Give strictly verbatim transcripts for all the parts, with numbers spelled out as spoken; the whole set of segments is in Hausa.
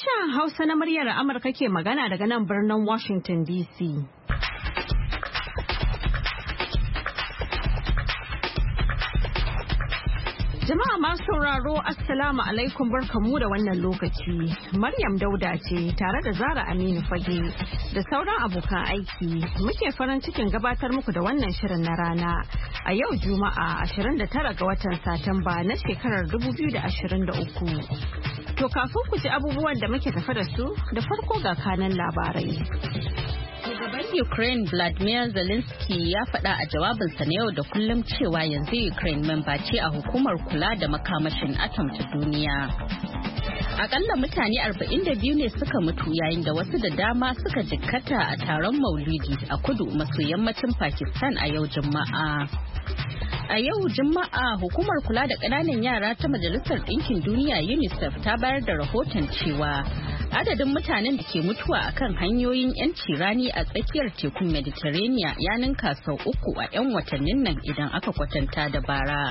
Sashen Hausa na muryar Amurka ke magana daga nan birnin Washington D C. Jama'a masu sauraro Assalamu alaikum barkamu da wannan lokaci. Maryam Dauda ce tare da Zara Aminu Fage da sauran abokan aiki muke farin cikin gabatar muku da wannan shirin na rana a yau Juma'a ashirin da tara ga watan Satumba na shekarar dubu biyu da ashirin da uku. To kafin ku ji abubuwan da muke tafa da su da farko ga kanan labarai. Shugaban Ukraine Vladimir Zelensky ya faɗa a jawabinsa na yau da kullum cewa yanzu Ukraine memba ce a hukumar kula da makamashin atom ta duniya. Akalla mutane arba'in da biyu ne suka mutu yayin da wasu da dama suka jikkata a taron Maulidi a kudu maso yammacin Pakistan a yau Juma'a. A yau Juma'a hukumar kula da ƙananan yara ta Majalisar Ɗinkin Duniya UNICEF ta bayar da rahoton cewa adadin mutanen da ke mutuwa akan hanyoyin 'yanci rani a tsakiyar tekun Mediterranean ya ninka sau uku a 'yan watannin nan idan aka kwatanta da bara.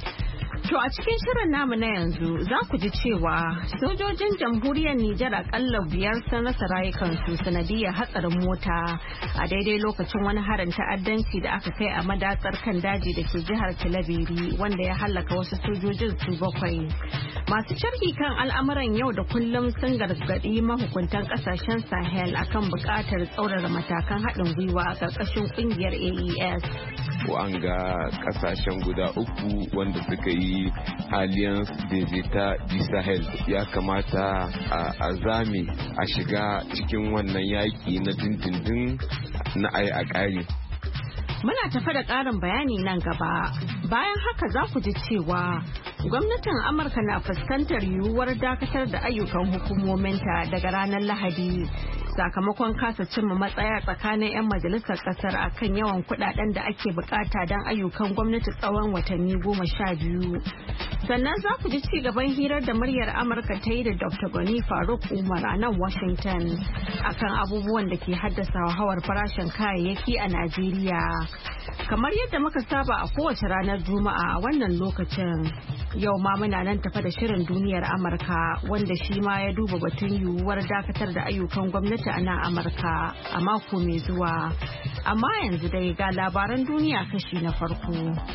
To a cikin shirin namu na yanzu za ku ji cewa sojojin jamhuriyar Nijar akalla biyar sun rasa rayukansu sanadiyar hatsarin mota a daidai lokacin wani harin ta'addanci da aka kai a madatsar kan daji da ke jihar Talabiri wanda ya hallaka wasu sojojin su bakwai. Masu sharhi kan al'amuran yau da kullum sun gargaɗi mahukuntan ƙasashen Sahel akan buƙatar tsaurara matakan haɗin gwiwa a ƙarƙashin ƙungiyar A E S. Wanga ƙasashen guda uku wanda suka yi Alliance des Etats du Sahel ya kamata a zame a shiga cikin wannan yaki na dindindin na ai a ƙari. Muna tafa da ƙarin bayani nan gaba. Bayan haka za ku ji cewa gwamnatin Amurka na fuskantar yiwuwar dakatar da ayyukan hukumominta daga ranar Lahadi sakamakon kasa cimma matsaya tsakanin 'yan majalisar kasar akan yawan kudaden da ake bukata don ayyukan gwamnati tsawon watanni goma sha biyu. Sannan za ku ji ci gaban hirar da muryar Amurka ta yi da Doctor Gani Faruk Umar a nan Washington akan abubuwan da ke haddasa hauhawar farashin kayayyaki a Najeriya. Kamar yadda muka saba a kowace ranar Juma'a a wannan lokacin, yau ma muna nan tafa da shirin duniyar Amurka wanda shi ma ya duba batun yiwuwar dakatar da ayyukan gwamnati a nan Amurka a mako mai zuwa. Amma yanzu dai ga labaran duniya kashi na farko.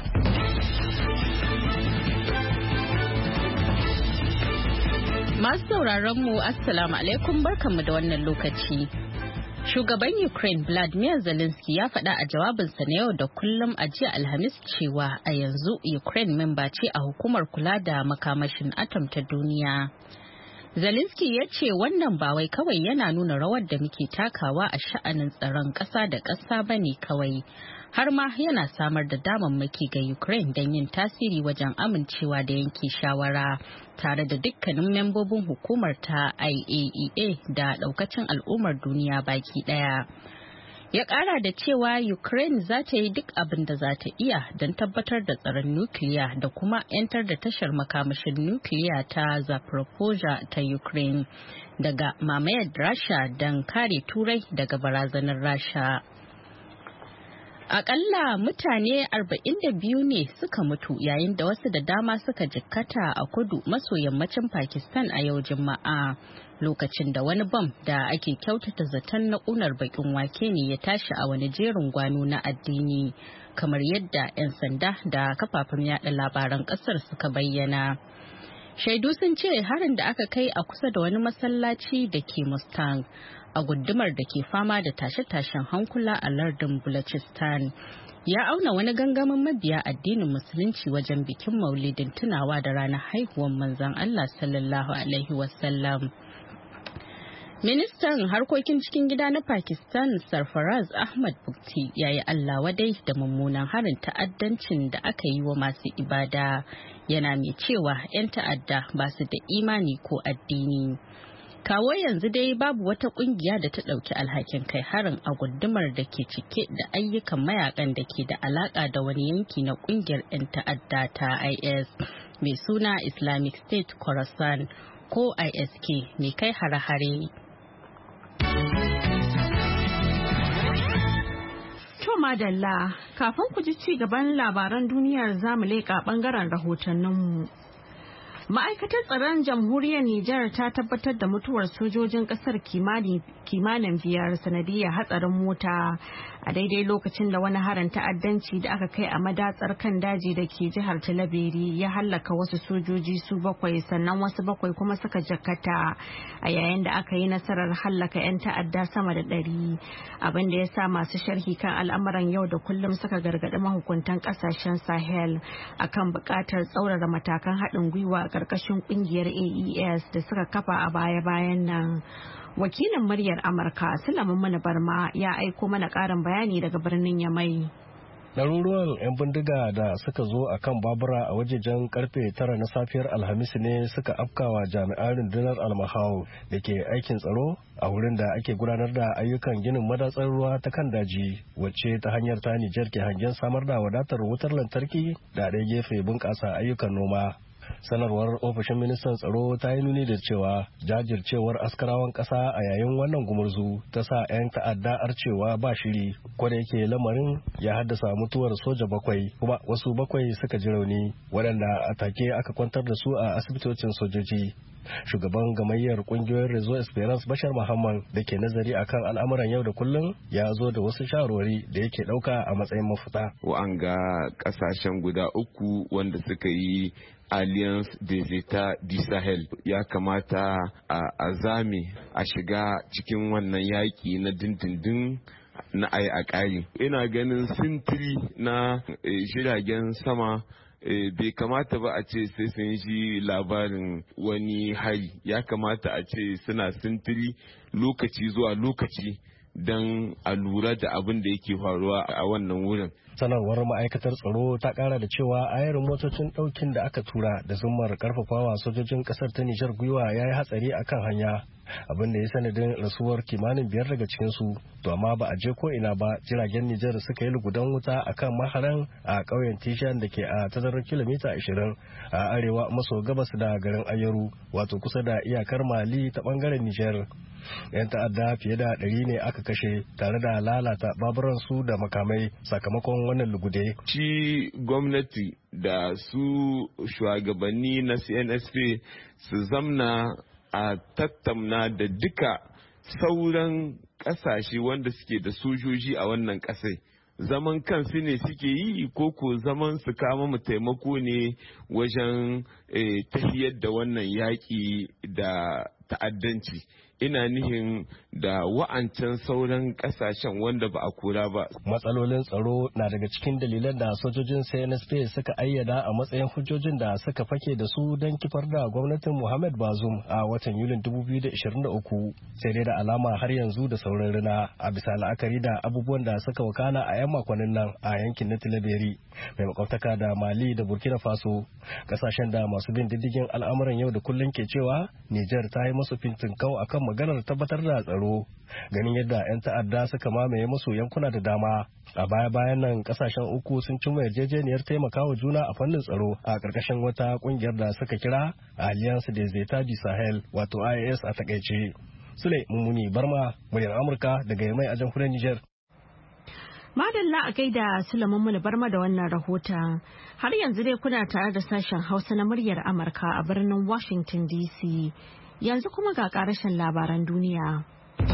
Masu sauraron mu Assalamu alaikum barkanmu da wannan lokaci. Shugaban Ukraine Vladimir Zelensky ya faɗa a jawabinsa na yau da kullum a jiya Alhamis cewa a yanzu Ukraine memba ce a hukumar kula da makamashin atom ta duniya. Zelensky ya ce wannan ba wai kawai yana nuna rawar da muke takawa a sha'anin tsaron ƙasa da ƙasa bane kawai, har ma yana samar da damammaki ga Ukraine don yin tasiri wajen amincewa da yanke shawara tare da dukkanin membobin hukumar ta I A E A da daukacin al'ummar duniya baki daya. Ya kara da cewa Ukraine za ta yi duk abin da za ta iya don tabbatar da tsaron nukiliya da kuma 'yantar da tashar makamashin nukiliya ta Zaporozhye ta Ukraine daga mamayar Rasha don kare Turai daga barazanar Rasha. Akalla mutane arba'in da biyu ne suka mutu yayin da wasu da dama suka jikkata a kudu maso yammacin Pakistan a yau Juma'a lokacin da wani bam da ake kyautata zaton na ƙunar bakin wake ne ya tashi a wani jerin gwano na addini kamar yadda 'yan sanda da kafafen yada labaran ƙasar suka bayyana. Shaidu sun ce harin da aka kai a kusa da wani masallaci da ke Mustang a gundumar da ke fama da tashe-tashen hankula a lardin Balochistan ya auna wani gangamin mabiya addinin musulunci wajen bikin maulidin tunawa da ranar haihuwar manzon Allah sallallahu alaihi wasallam. Ministan harkokin cikin gida na Pakistan Sarfaraz Ahmad Bukti ya yi Allah wadai da mummunan harin ta'addancin da aka yi wa masu ibada, yana mai cewa 'yan ta'adda ba su da imani ko addini. Kawo yanzu dai babu wata kungiya da ta ɗauki alhakin kai harin a gundumar da ke cike da ayyukan mayakan da ke da alaka da wani yanki na kungiyar 'yan ta'adda ta I S mai suna Islamic State Khorasan ko I S K mai kai hare-hare. To madalla, kafin ku ji ci gaban labaran duniyar zamu leƙa ɓangaren rahotanninmu. Ma'aikatar tsaron jamhuriyar Nijar ta tabbatar da mutuwar sojojin kasar kimanin biyar sanadiyar hatsarin mota a daidai lokacin da wani harin ta'addanci da aka kai a madatsar kan daji da ke jihar Talabiri ya hallaka wasu sojoji su bakwai sannan wasu bakwai kuma suka jakkata a yayin da aka yi nasarar hallaka 'yan ta'adda sama da ɗari abin da ya sa masu sharhi kan al'amuran yau da kullum suka gargaɗi mahukuntan ƙasashen Sahel akan buƙatar tsaurara matakan haɗin gwiwa karkashin kungiyar A E S da suka kafa a baya-bayan nan. Wakilin muryar Amurka Sulaiman Mana Barma ya aiko mana karin bayani daga birnin Yamai. Ɗaruruwan 'yan bindiga da suka zo a kan babura a wajejen karfe tara na safiyar Alhamis ne suka afkawa jami'an rundunar almahau da ke aikin tsaro a wurin da ake gudanar da ayyukan ginin madatsar ruwa ta kan daji wacce ta hanyar ta Nijar ke hangen samar da wadatar wutar lantarki da ɗaya gefe bunƙasa ayyukan noma. Sanarwar ofishin ministan tsaro ta yi nuni da cewa jajircewar askarawan ƙasa a yayin wannan gumurzu ta sa 'yan ta'adda arcewa ba shiri kwada yake lamarin ya haddasa mutuwar soja bakwai kuma wasu bakwai suka ji rauni waɗanda a take aka kwantar da su a asibitocin sojoji. Shugaban gamayyar kungiyoyin Rezo Esperance Bashar Muhammad da ke nazari akan al'amuran yau da kullum ya zo da wasu shawarwari da yake ɗauka a matsayin mafita. Wa'anga ƙasashen guda uku wanda suka yi Alliance des Etats du Sahel ya kamata a zame a shiga cikin wannan yaƙi na dindindin na ai a ƙari. Ina ganin sintiri na jiragen sama bai kamata ba a ce sai sun ji labarin wani hari, ya kamata a ce suna sintiri lokaci zuwa lokaci don a lura da abin da yake faruwa a wannan wurin. Sanarwar ma'aikatar tsaro ta kara da cewa ayarin motocin daukin da aka tura da zummar karfafawa sojojin kasar ta Nijar gwiwa ya yi hatsari akan hanya abin da ya sanadin rasuwar kimanin biyar daga cikinsu, to amma ba a je ko ina ba jiragen Nijar suka yi lugudan wuta akan maharan a ƙauyen Tishan da ke a tazarar kilomita ashirin a arewa maso gabas da garin Ayaru wato kusa da iyakar Mali ta bangaren Nijar. Yan ta'adda fiye da ɗari ne aka kashe tare da lalata baburansu da makamai sakamakon wannan lugude. Shi gwamnati da su shugabanni na C N S P su zamna a tattauna da duka sauran kasashe wanda suke da sojoji a wannan kasai. Zaman kansu ne suke yi ko ko zaman su kama mu taimako ne wajen eh, tafiyar da wannan yaƙi da ta'addanci. Ina nihin da wa'ancan sauran kasashen wanda ba a kura ba. Matsalolin tsaro na daga cikin dalilan da sojojin C N S P suka ayyana a matsayin hujjojin da suka fake da su don kifar da gwamnatin Muhammad Bazoum a watan Yulin dubu biyu da ashirin da uku. Sai dai da alama har yanzu da sauran rina a bisa la'akari da abubuwan da suka wakana a 'yan makonnin nan a yankin na Tilaberi mai makwabtaka da Mali da Burkina Faso. Kasashen da masu bin diddigin al'amuran yau da kullum ke cewa Nijar ta yi musu fintinkau akan maganar tabbatar da tsaro ganin yadda 'yan ta'adda suka mamaye musu yankuna da dama. A baya-bayan nan kasashen uku sun cimma yarjejeniyar taimakawa juna a fannin tsaro a ƙarƙashin wata ƙungiyar da suka kira Alliance des Etats du Sahel wato I A S a takaice. Sule Mummuni Barma, muryar Amurka daga Yamai a jamhuriyar Nijar. Madalla a gaida Sulaiman Muni Barma da wannan rahoton. Har yanzu dai kuna tare da sashen Hausa na muryar Amurka a birnin Washington D C. Yanzu kuma ga ƙarashin labaran duniya.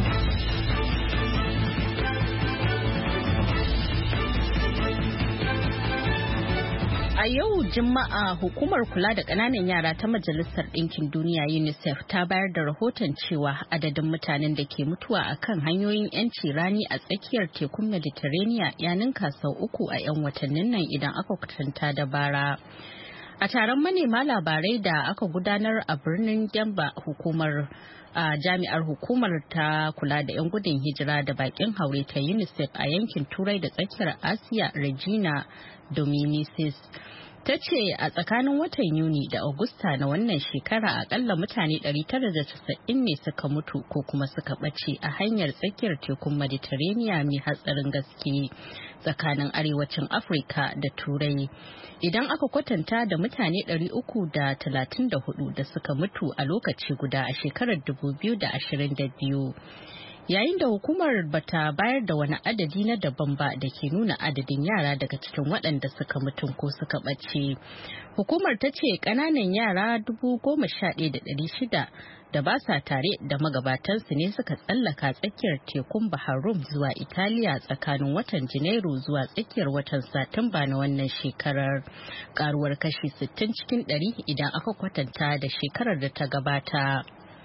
A yau Juma'a hukumar kula da ƙananan yara ta Majalisar Ɗinkin Duniya UNICEF ta bayar da rahoton cewa adadin mutanen da ke mutuwa a kan hanyoyin 'yanci rani a tsakiyar tekun Mediterranean ya ninka sau uku a 'yan watannin nan idan aka kwatanta da bara. A taron manema labarai da aka gudanar a birnin Denver, hukumar a jami'ar hukumar ta kula da 'yan gudun hijira da bakin haure ta UNICEF a yankin Turai da tsakiyar Asiya, Regina Dominicis, ta ce a tsakanin watan Yuni da Agusta na wannan shekara akalla mutane ɗari tara da casa'in ne suka mutu ko kuma suka ɓace a hanyar tsakiyar tekun Mediterranean mai hatsarin gaske tsakanin arewacin Afirka da Turai. Idan aka kwatanta da mutane ɗari uku da talatin da hudu da suka mutu a lokaci guda a shekarar dubu biyu da ashirin da biyu. yayin da hukumar bata bayar da wani adadi na daban ba da ke nuna adadin yara daga cikin waɗanda suka mutum ko suka ɓace. Hukumar ta ce ƙananan yara dubu goma sha ɗaya da ɗari shida da ba sa tare da magabatansu ne suka tsallaka tsakiyar tekun Bahar Rum zuwa Italiya tsakanin watan Janairu zuwa tsakiyar watan Satumba na wannan shekarar, karuwar kashi sittin cikin ɗari idan aka kwatanta da shekarar da ta gabata.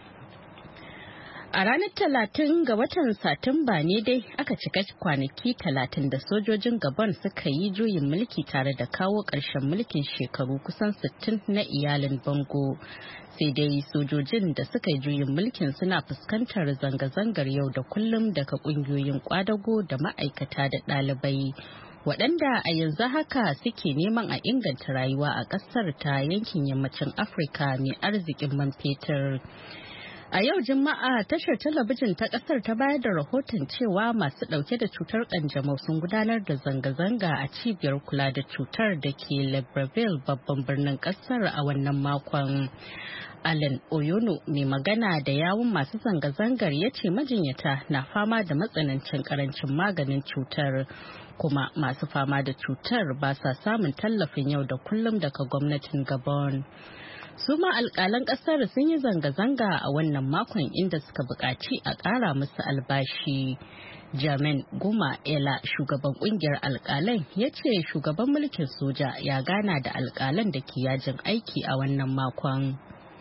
A ranar talatin ga watan Satumba ne dai aka cika kwanaki talatin da sojojin Gabon suka yi juyin mulki tare da kawo ƙarshen mulkin shekaru kusan sittin na iyalin Bongo. Sai dai sojojin da suka yi juyin mulkin suna fuskantar zanga-zangar yau da kullum daga ƙungiyoyin ƙwadago da ma'aikata da ɗalibai. Waɗanda a yanzu haka suke neman a inganta rayuwa a ƙasar ta yankin yammacin Afirka mai arzikin man fetur. A yau Juma'a tashar talabijin ta kasar ta bayar da rahoton cewa masu dauke da cutar kanjamau sun gudanar da zanga-zanga a cibiyar kula da cutar da ke Libreville babban birnin kasar a wannan makon. Alan Oyono mai magana da yawun masu zanga-zangar ya ce majinyata na fama da matsanancin karancin maganin cutar, kuma masu fama da cutar ba sa samun tallafin yau da kullum daga gwamnatin Gabon. Su ma alƙalan ƙasar sun yi zanga-zanga a wannan makon inda suka buƙaci a ƙara musu albashi. Jamin Guma Ela, shugaban ƙungiyar alƙalan, ya ce shugaban mulkin soja ya gana da alƙalan da ke yajin aiki a wannan makon.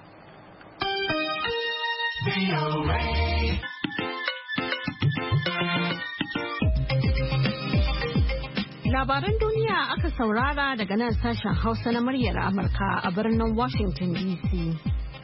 Labaran duniya aka saurara daga nan sashen Hausa na muryar Amurka a birnin Washington D C.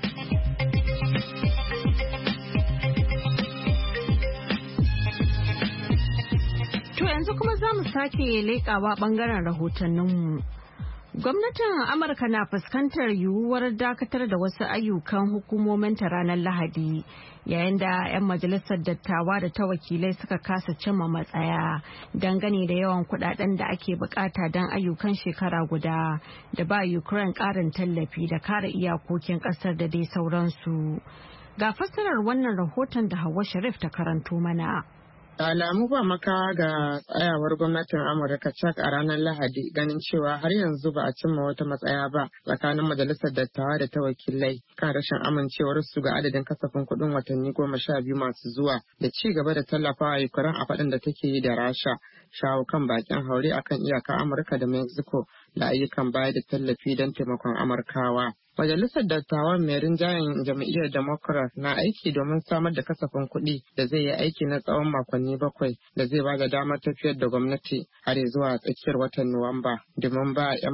To yanzu kuma za mu sake leƙawa ɓangaren rahotanninmu. Gwamnatin Amurka na fuskantar yiwuwar dakatar da wasu ayyukan hukumominta ranar Lahadi, yayin da 'yan majalisar dattawa da ta wakilai suka kasa cimma matsaya dangane da yawan kudaden da ake bukata don ayyukan shekara guda da ba Ukraine karin tallafi da kare iyakokin kasar da dai sauransu. Ga fassarar wannan rahoton da Hauwa Sharif ta karanto mana. alamu ba makawa ga tsayawar gwamnatin Amurka cak a ranar Lahadi, ganin cewa har yanzu ba a cimma wata matsaya ba tsakanin majalisar dattawa da ta wakilai kan rashin amincewar su ga adadin kasafin kuɗin watanni goma sha biyu masu zuwa da ci gaba da tallafawa Ukraine a faɗin da take yi da Rasha, shawo kan bakin haure akan iyakar Amurka da Mexico da ayyukan bayar da tallafi don taimakon Amurkawa. Majalisar Dattawan mai rinjayen jam'iyyar Democrat na aiki domin samar da kasafin kuɗi da zai yi aiki na tsawon makonni bakwai da zai ba da damar tafiyar da gwamnati har zuwa tsakiyar watan Nuwamba domin ba 'yan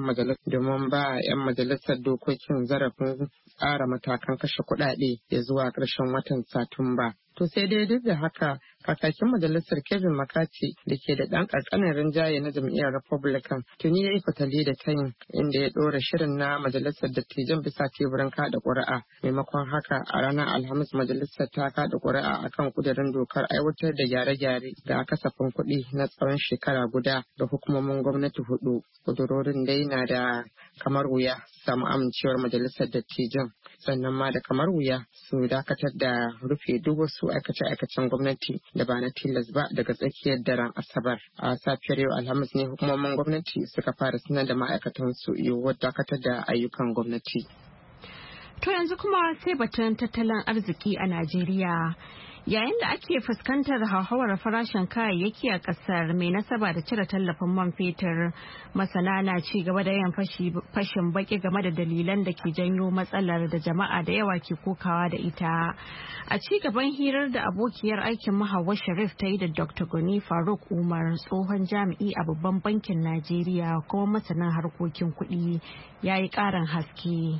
majalisar dokokin zarafin tsara matakan kashe kuɗaɗe ya zuwa ƙarshen watan Satumba. To sai dai duk da haka kakakin majalisar Kevin McCarthy da ke da ɗan ƙanƙanin rinjaye na jam'iyyar Republican tuni ya yi fatali da tayin inda ya ɗora shirin na majalisar dattijan bisa teburin kaɗa ƙuri'a. Maimakon haka a ranar Alhamis majalisar ta kaɗa ƙuri'a akan ƙudurin dokar aiwatar da gyare-gyare ga kasafin kuɗi na tsawon shekara guda da hukumomin gwamnati hudu. Ƙudurorin dai na da kamar wuya samu amincewar majalisar dattijan, sannan ma da kamar wuya su dakatar da rufe duk wasu aikace-aikacen gwamnati da ba na tilas ba daga tsakiyar daren Asabar. A safiyar yau Alhamis ne hukumomin gwamnati suka fara sanar da ma'aikatansu yiwuwar dakatar da ayyukan gwamnati. To yanzu kuma sai batun tattalin arziki a Najeriya. Yayin da ake fuskantar hauhawar farashin kayayyaki a kasar mai nasaba da cire tallafin man fetur, masana na ci gaba da yin fashin baki game da dalilan da ke janyo matsalar da jama'a da yawa ke kokawa da ita. A ci gaban hirar da abokiyar aikin Hauwa Sharif ta yi da Doctor Goni Faruk Umar, tsohon jami'i a babban bankin Najeriya kuma masanin harkokin kuɗi, ya yi ƙarin haske.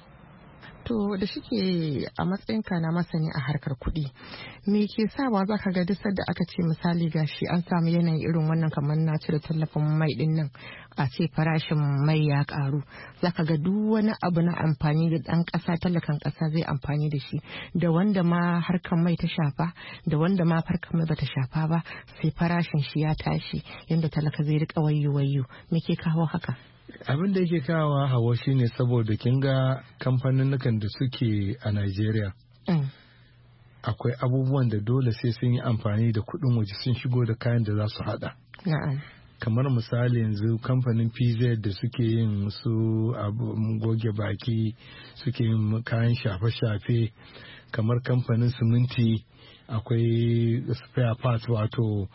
To da shike a matsayinka na masani a harkar kuɗi, me ke sawa za ka ga duk da aka ce misali gashi an samu yanayin irin wannan kamar na cire tallafin mai din nan a ce farashin mai ya karu, za ka ga duk wani abu na amfani da ɗan ƙasa talakan ƙasa zai amfani da shi, da wanda ma harkar mai ta shafa da wanda ma harkar mai bata shafa ba sai farashin shi ya tashi yadda talaka zai rika wayyo wayyo. Me ke kawo haka? Abin da yake kawo hawa shine saboda kin ga kamfanin da suke a Najeriya. Mm. akwai abubuwan da dole sai sun yi amfani da kuɗin waje sun shigo da kayan da za su haɗa. Kamar misali yanzu kamfanin P Z da suke yin su abu goge baki, suke yin kayan shafe-shafe, kamar kamfanin siminti akwai spare parts wato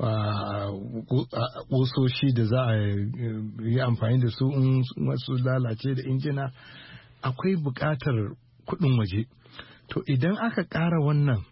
ƙusoshi da za a yi amfani da su in wasu lalace da injina, akwai buƙatar kuɗin waje. To idan aka ƙara wannan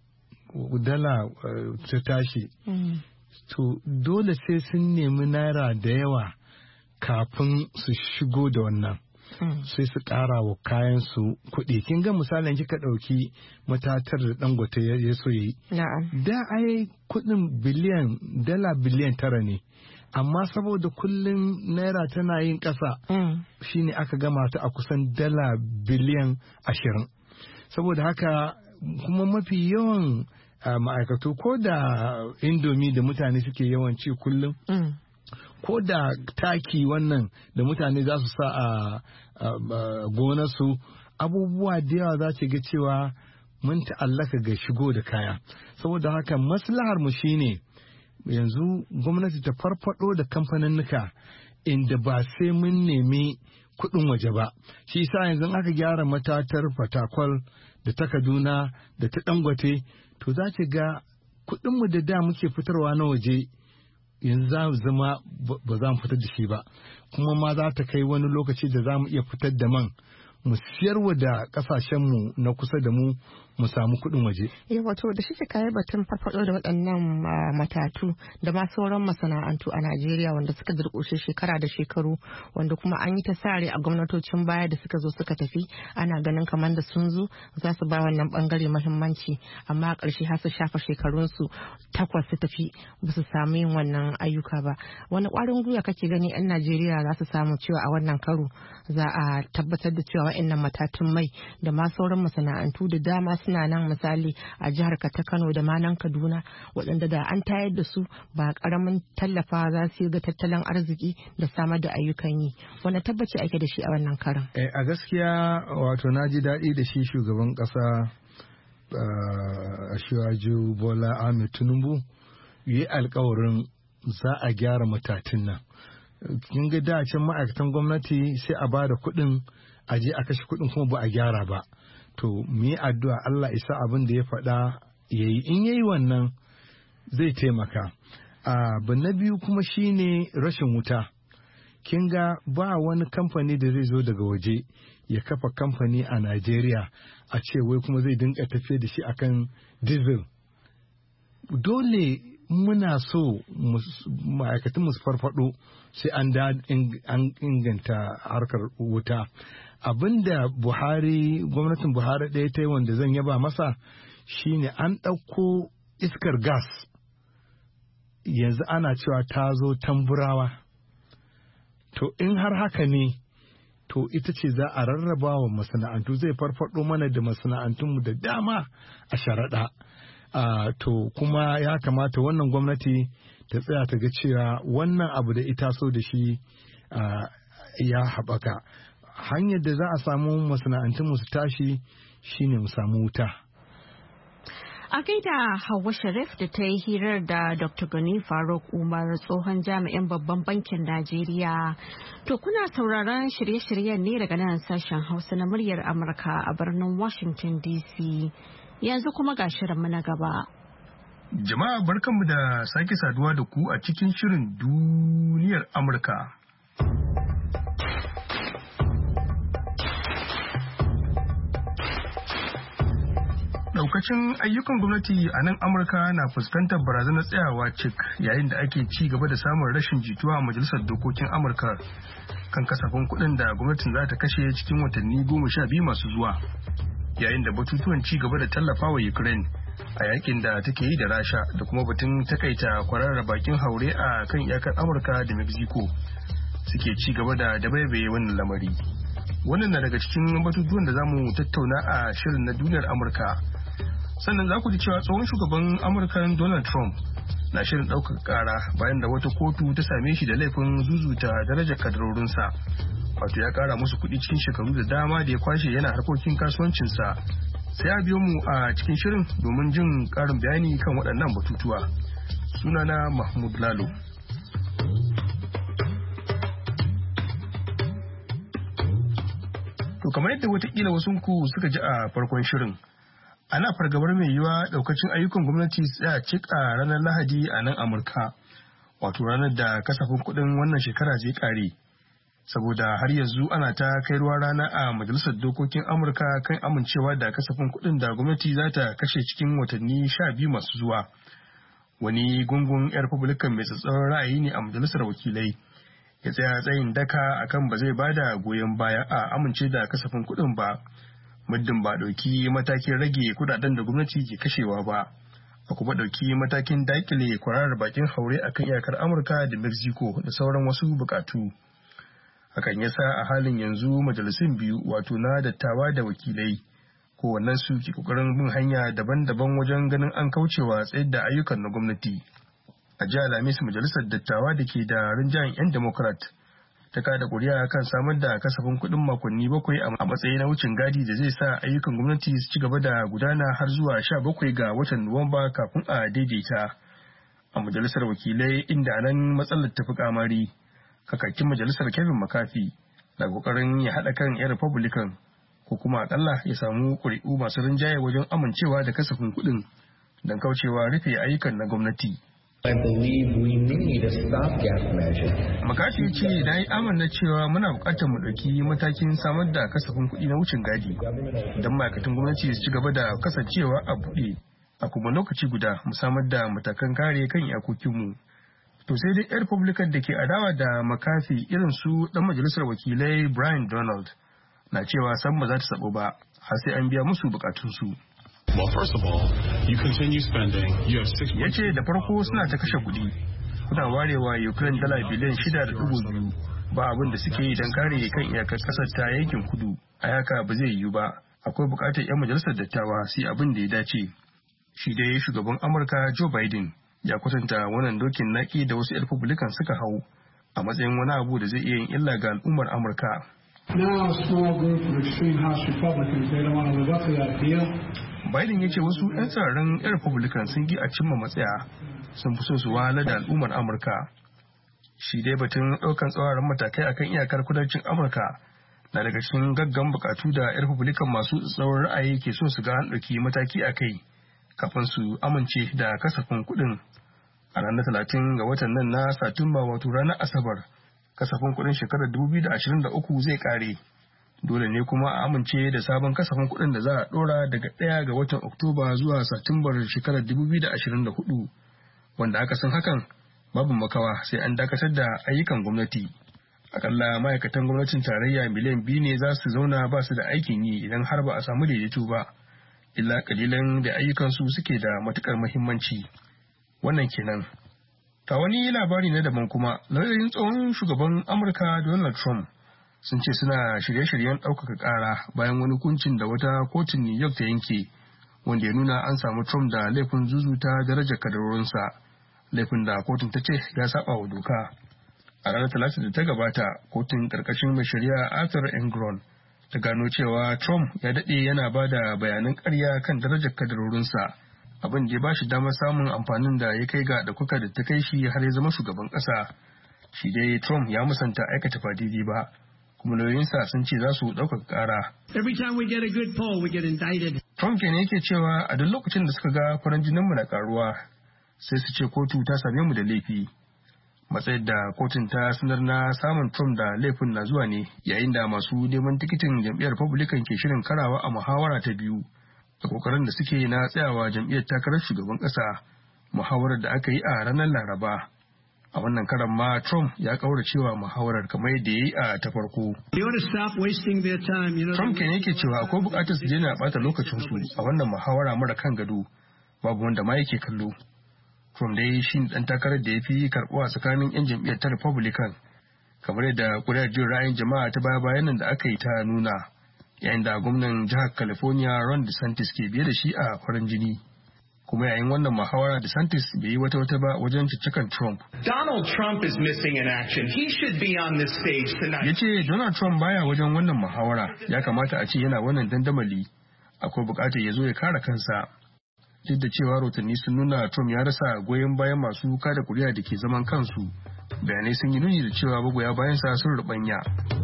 dala ta tashi, to dole sai sun nemi naira da yawa kafin su shigo da wannan. Sai su ƙara wa kayan su kuɗi. Kin ga misalin kika ɗauki matatar da Dangote ya so yi. Da ai kuɗin biliyan dala biliyan tara ne. Amma saboda kullum naira tana yin ƙasa, shine aka gama ta a kusan dala biliyan ashirin. Saboda haka kuma mafi yawan ma'aikatu ko da indomi da mutane suke yawan ci kullum. Ko da taki wannan da mutane za su sa a gonarsu, abubuwa da yawa za ce ga cewa mun ta'allaka ga shigo da kaya. Saboda haka maslahar mu shine yanzu gwamnati ta farfado da kamfaninnika inda ba sai mun nemi kuɗin waje ba. Shi yasa yanzu aka gyara matatar Fatakwal da ta Kaduna da ta Dangote, to za ki ga kuɗinmu da da muke fitarwa na waje yanzu za mu zama ba za mu fitar da shi ba, kuma ma za ta kai wani lokaci da za mu iya fitar da man mu siyarwa da kasashenmu na kusa da mu mu samu kuɗin waje. Eh wato da shike kayi batun farfado da waɗannan matatu da ma sauran masana'antu a Najeriya wanda suka durƙushe shekara da shekaru, wanda kuma an yi ta sare a gwamnatocin baya da suka zo suka tafi, ana ganin kamar da sun zo za su ba wannan bangare muhimmanci, amma a ƙarshe har su shafa shekarunsu takwas su tafi ba su samu yin wannan ayyuka ba. Wani ƙwarin gwiwa kake gani 'yan Najeriya za su samu cewa a wannan karo za a tabbatar da cewa waɗannan matatun mai da ma sauran masana'antu da dama suna nan, misali a jihar ta Kano da ma nan Kaduna, waɗanda da an tayar da su ba ƙaramin tallafa za su yi ga tattalin arziki da samar da ayyukan yi. Wanda tabbaci ake da shi a wannan karan? Eh, a gaskiya wato na ji daɗi da shi shugaban ƙasa Asiwaju Bola Ahmed Tinubu yi alkawarin za a gyara matatun nan. Kin ga da can ma'aikatan gwamnati sai a ba da kuɗin a je a kashe kuɗin kuma ba a gyara ba. To mu yi addu'a Allah isa abin da ya faɗa ya yi, in yayi wannan zai taimaka. Abu na biyu kuma shine rashin wuta. Kin ga ba wani kamfani da zai zo daga waje ya kafa kamfani a Najeriya a ce wai kuma zai dinga tafiye da shi akan diesel. Dole muna so ma'aikatan mu su farfado sai an da an inganta harkar wuta. Abinda Buhari, gwamnatin Buhari ɗaya ta yi wanda zan yaba masa shine an ɗauko iskar gas, yanzu ana cewa ta zo Tamburawa. To in har haka ne, to ita ce za a rarraba wa masana'antu, zai farfado mana da masana'antunmu da dama a sharaɗa. Uh, to kuma ya kamata wannan gwamnati ta tsaya ta ga cewa wannan abu da ita so da shi uh, ya haɓaka. Hanyar da za a samu masana'antun su tashi shine mu samu wuta. A gaida Hauwa Sharif da ta yi hirar da Doctor Gani Faruk Umar, tsohon jami'in babban bankin Najeriya. To kuna sauraron shirye-shiryen ne daga nan sashen Hausa na muryar Amurka a birnin Washington D C. Yanzu kuma ga shirinmu na gaba. Jama'a barkanmu da sake saduwa da ku a cikin shirin duniyar Amurka. Daukacin ayyukan gwamnati a nan Amurka na fuskantar barazanar tsayawa cik yayin da ake ci gaba da samun rashin jituwa a Majalisar Dokokin Amurka kan kasafin kuɗin da gwamnatin za ta kashe cikin watanni goma sha biyu masu zuwa. Yayin da batutuwan ci gaba da tallafa wa Ukraine a yakin da take yi da Rasha da kuma batun takaita kwararra bakin haure a kan iyakar Amurka da Mexico suke ci gaba da dabaibaye wannan lamari. Wannan na daga cikin batutuwan da zamu tattauna a shirin na duniyar Amurka. Sannan za ku ji cewa tsohon shugaban Amurka Donald Trump na shirin ɗaukar ƙara bayan da wata kotu ta same shi da laifin zuzuta darajar kadarorinsa. Wato ya ƙara musu kuɗi cikin shekaru da dama da ya kwashe yana harkokin kasuwancinsa, sai a biyo mu a cikin shirin domin jin ƙarin bayani kan waɗannan batutuwa. Sunana Mahmud Lalo. To kamar yadda watakila wasunku suka ji a farkon shirin, ana fargabar mai yiwa daukacin ayyukan gwamnati tsaya cik a ranar Lahadi a nan Amurka, wato ranar da kasafin kuɗin wannan shekara zai ƙare. Saboda har yanzu ana ta kai ruwa rana a Majalisar Dokokin Amurka kan amincewa da kasafin kuɗin da gwamnati za ta kashe cikin watanni sha biyu masu zuwa. Wani gungun 'yan Republican mai tsatsauran ra'ayi ne a Majalisar Wakilai. Ya tsaya tsayin daka akan ba zai bada goyon baya a amince da kasafin kuɗin ba, muddin ba ɗauki matakin rage kudaden da gwamnati ke kashewa ba, a kuma ɗauki matakin dakile kwararar bakin haure akan iyakar Amurka da Mexico da sauran wasu bukatu. Hakan yasa a halin yanzu majalisun biyu, wato na dattawa da wakilai, kowannen su ke kokarin bin hanya daban-daban wajen ganin an kaucewa tsayar da ayyukan na gwamnati. A jiya Alhamis, majalisar dattawa da ke da rinjayen 'yan Democrat ta kada kuri'a kan samar da kasafin kuɗin makonni bakwai a matsayin na wucin gadi da zai sa ayyukan gwamnati su ci gaba da gudana har zuwa sha bakwai ga watan Nuwamba kafin a daidaita. A majalisar wakilai, inda nan matsalar tafi kamari, kakakin majalisar Kevin McCarthy na kokarin ya haɗa kan 'yan Republican ko kuma akalla ya samu ƙuri'u masu rinjaye wajen amincewa da kasafin kuɗin don kaucewa rufe ayyukan na gwamnati. I believe we need a stopgap measure. McCarthy ya ce na yi amanna cewa muna buƙatar mu ɗauki matakin samar da kasafin kuɗi na wucin gadi don ma'aikatan gwamnati su ci gaba da kasancewa a buɗe, a kuma lokaci guda mu samar da matakan kare kan iyakokinmu. To sai dai 'yan Republican da ke adawa da McCarthy irin su ɗan majalisar wakilai Brian Donald na cewa san ba za ta sabo ba har sai an biya musu bukatunsu. Well, first of all, you continue spending. You have six. Ya ce da farko suna ta kashe kuɗi. Kuna warewa Ukraine dala biliyan shida da ɗigo biyu ba abin da suke yi don kare kan iyakar ƙasar ta yankin kudu. A haka ba zai yiwu ba. Akwai buƙatar 'yan majalisar dattawa su yi abin da ya dace. Shi dai shugaban Amurka Joe Biden ya kwatanta wannan dokin naki da wasu 'yan Republican suka hau a matsayin wani abu da zai iya yin illa ga al'ummar Amurka. Now a small group of extreme House Republicans, they don't want to live up to that deal. Biden ya ce wasu 'yan tsaron 'yan Republican sun gi a cimma matsaya, sun fi so su wahala da al'ummar Amurka. Shi dai batun ɗaukan tsawaran matakai akan iyakar kudancin Amurka na daga cikin gaggan bukatu da 'yan Republican masu tsawon ra'ayi ke so su ga an ɗauki mataki a kai kafin su amince da kasafin kuɗin. A ranar talatin ga watan nan na Satumba, wato ranar Asabar, kasafin kuɗin shekarar dubu biyu da ashirin da uku zai ƙare. Dole ne kuma a amince da sabon kasafin kuɗin da za a ɗora daga ɗaya ga watan Oktoba zuwa Satumbar shekarar dubu biyu da ashirin da hudu, wanda aka san hakan babu makawa sai an dakatar da ayyukan gwamnati. Akalla ma'aikatan gwamnatin tarayya miliyan biyu ne za su zauna ba su da aikin yi idan har ba a samu daidaito ba, illa kalilan da ayyukansu suke da matukar muhimmanci. Wannan kenan. Ta wani labari na daban kuma, lauyoyin tsohon shugaban Amurka Donald Trump sun ce suna shirye-shiryen ɗaukaka ƙara bayan wani hukuncin da wata kotun New York ta yanke, wanda ya nuna an samu Trump da laifin zuzuta darajar kadarorinsa, laifin da kotun ta ce ya saba wa doka. A ranar Talata da ta gabata, kotun ƙarƙashin mai shari'a Arthur Engoron ta gano cewa Trump ya daɗe yana ba da bayanan ƙarya kan darajar kadarorinsa, abin da ya ba shi damar samun amfanin da ya kai ga ɗaukaka da ta kai shi har ya zama shugaban ƙasa. Shi dai Trump ya musanta aikata ba daidai ba, kuma lauyoyinsa sun ce za su ɗaukaka ƙara. Trump kenan yake cewa a duk lokacin da suka ga farin jininmu na ƙaruwa, sai su ce kotu ta same mu da laifi. Matsayin da kotun ta sanar na samun Trump da laifin na zuwa ne yayin da masu neman tikitin jam'iyyar Republican ke shirin karawa a muhawara ta biyu da kokarin da suke na tsayawa jam'iyyar takarar shugaban ƙasa, muhawarar da aka yi a ranar Laraba. A wannan karan ma Trump ya kaura cewa muhawarar kamar yadda ya yi a ta farko. Trump kenan yake cewa akwai bukatar su daina bata lokacinsu a wannan muhawara mara kan gado, babu wanda ma yake kallo. Trump dai shi ne ɗan takarar da ya fi karɓuwa tsakanin 'yan jam'iyyar ta Republican, kamar yadda ƙuri'ar jin ra'ayin jama'a ta baya bayan nan da aka yi ta nuna, yayin da gwamnan jihar California Ron DeSantis ke biye da shi a farin jini. Kuma yayin wannan muhawara DeSantis bai yi wata wata ba wajen ciccikan Trump. Donald Trump is missing in action. He should be on this stage tonight. Ya ce Donald Trump baya wajen wannan muhawara, ya kamata a ce yana wannan dandamali. akwai buƙatar ya zo ya kare kansa. Duk da cewa rahotanni sun nuna Trump ya rasa goyon bayan masu kada kuri'a da ke zaman kansu, bayanai sun yi nuni da cewa magoya bayansa sun rubanya.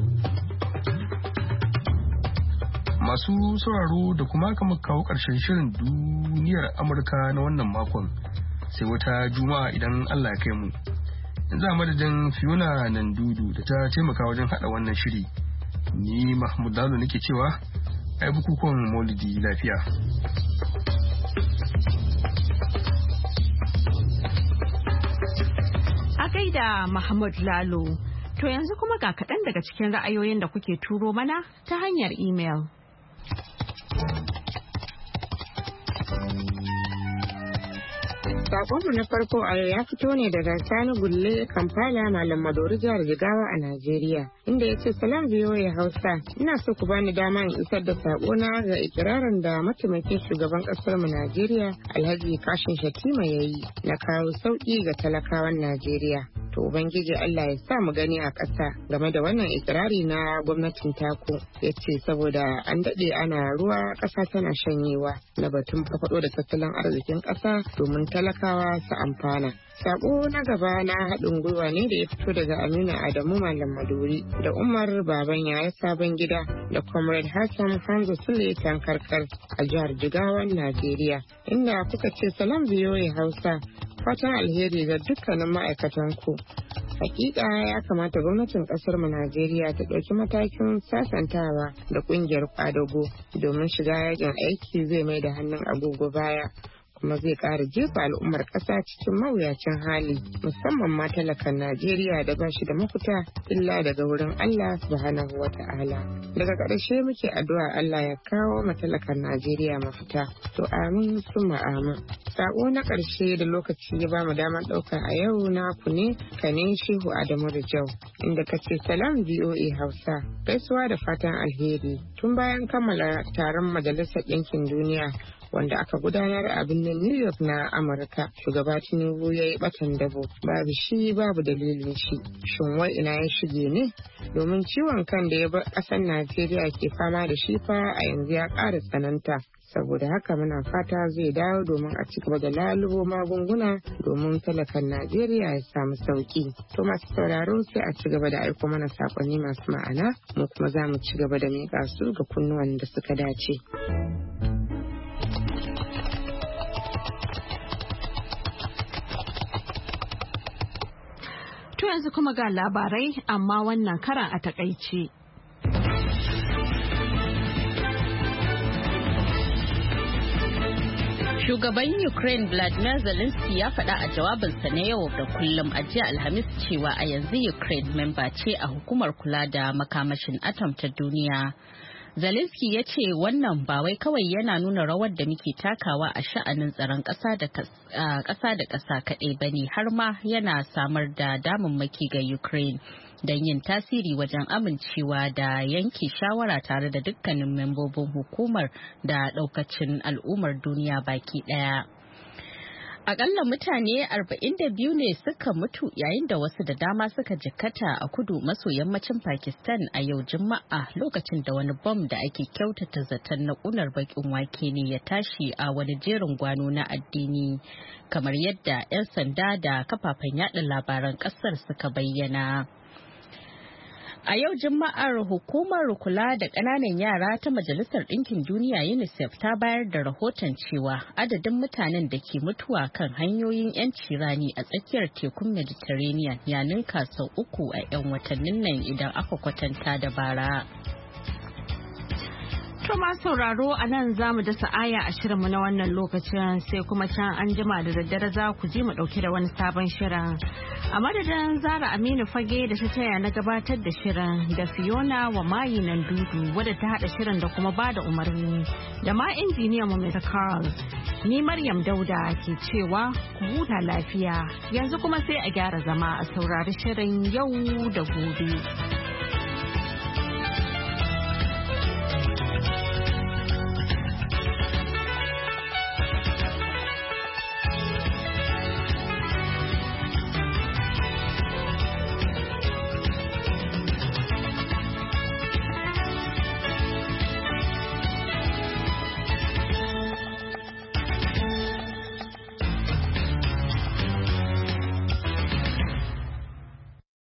Masu sauraro da kuma aka kawo ƙarshen shirin duniyar Amurka na wannan makon, sai wata juma'a idan Allah ya kai mu. Yanzu a madadin Fiona Nandudu da ta taimaka wajen haɗa wannan shiri, ni Mahmud Lalo nake cewa ai bukukuwan Maulidi lafiya. A gaida Mahmud Lalo, to yanzu kuma ga kaɗan daga cikin ra'ayoyin da kuke turo mana ta hanyar imel. Sakonmu na farko a yau ya fito ne daga Sani Gulle Kampala Malam Madori jihar Jigawa a Najeriya, inda ya ce salam ya Hausa, ina so ku bani dama in isar da sakona ga ikirarin da mataimakin shugaban kasar mu Najeriya Alhaji Kashin Shatima yayi na kawo sauki ga talakawan Najeriya. To Ubangiji Allah ya sa mu gani a ƙasa game da wannan ikirari na gwamnatin taku, ya ce saboda an daɗe ana ruwa ƙasa tana shanyewa na batun farfaɗo da tattalin arzikin ƙasa domin talakawa su amfana. Sako na gaba na haɗin gwiwa ne da ya fito daga Aminu Adamu Malam Maduri da Umar Baban Yaya Sabon Gida da Comrade Hassan Hamza Sule Tankarkar a jihar Jigawan Najeriya, inda kuka ce salam biyoyi Hausa, fatan alheri ga dukkanin ma'aikatan ku. Hakika ya kamata gwamnatin kasar mu Najeriya ta ɗauki matakin sasantawa da kungiyar kwadago domin shiga yakin aiki zai mai da hannun agogo baya, kuma zai ƙara jefa al'ummar ƙasa cikin mawuyacin hali, musamman ma talakan Najeriya da ba shi da mafita illa daga wurin Allah subhanahu wa ta'ala. Daga ƙarshe muke addu'a Allah ya kawo ma talakan Najeriya mafita. To amin summa amin. Sako na ƙarshe da lokaci ya ba mu damar ɗauka a yau na ku ne Kane Shehu Adamu Rijau, inda ka ce salam V O A Hausa, gaisuwa da fatan alheri. Tun bayan kammala taron Majalisar Ɗinkin Duniya wanda aka gudanar a birnin New York na Amurka, shugaba Tinubu ya yi batan dabo, babu shi babu dalilin shi. Shin wai ina ya shige ne? Domin ciwon kan da ya bar ƙasar Najeriya ke fama da shi fa a yanzu ya ƙara tsananta. Saboda haka muna fata zai dawo domin a ci gaba da lalubo magunguna domin talakan Najeriya ya samu sauki. To masu sauraro sai a ci gaba da aiko mana sakonni masu ma'ana, mu kuma za mu ci gaba da miƙa su ga kunnuwan da suka dace. To yanzu kuma ga labarai amma wannan karan a takaice. Shugaban Ukraine Vladimir Zelensky ya faɗa a jawabinsa na yau da kullum a jiya Alhamis cewa a yanzu Ukraine memba ce a hukumar kula da makamashin atom ta duniya. Zelensky ya ce wannan ba wai kawai yana nuna rawar da muke takawa a sha'anin tsaron ƙasa da ƙasa kaɗai ba ne, har ma yana samar da damammaki ga Ukraine don yin tasiri wajen amincewa da yanke shawara tare da dukkanin membobin hukumar da ɗaukacin al'ummar duniya baki ɗaya. Akalla mutane arba'in da biyu ne suka mutu yayin da wasu da dama suka jikkata a kudu maso yammacin Pakistan a yau Juma'a lokacin da wani bom da ake kyautata zaton na kunar bakin wake ne ya tashi a wani jerin gwano na addini, kamar yadda 'yan sanda da kafafen yada labaran kasar suka bayyana. A yau Juma'ar hukumar kula da ƙananan yara ta Majalisar Ɗinkin Duniya UNICEF ta bayar da rahoton cewa adadin mutanen da ke mutuwa kan hanyoyin 'yanci rani a tsakiyar tekun Mediterranean ya ninka sau uku a 'yan watannin nan idan aka kwatanta da bara. To ma sauraro a nan za mu dasa aya a shirinmu na wannan lokacin, sai kuma can an jima da daddare za ku ji mu ɗauke da wani sabon shirin. A madadin Zara Aminu Fage da ta taya na gabatar da shirin da Fiona wa mayi nan dudu wadda ta haɗa shirin da kuma ba da umarni da ma injiniyan mu Mister Carl. Ni Maryam Dauda ke cewa ku huta lafiya, yanzu kuma sai a gyara zama a saurari shirin yau da gobe.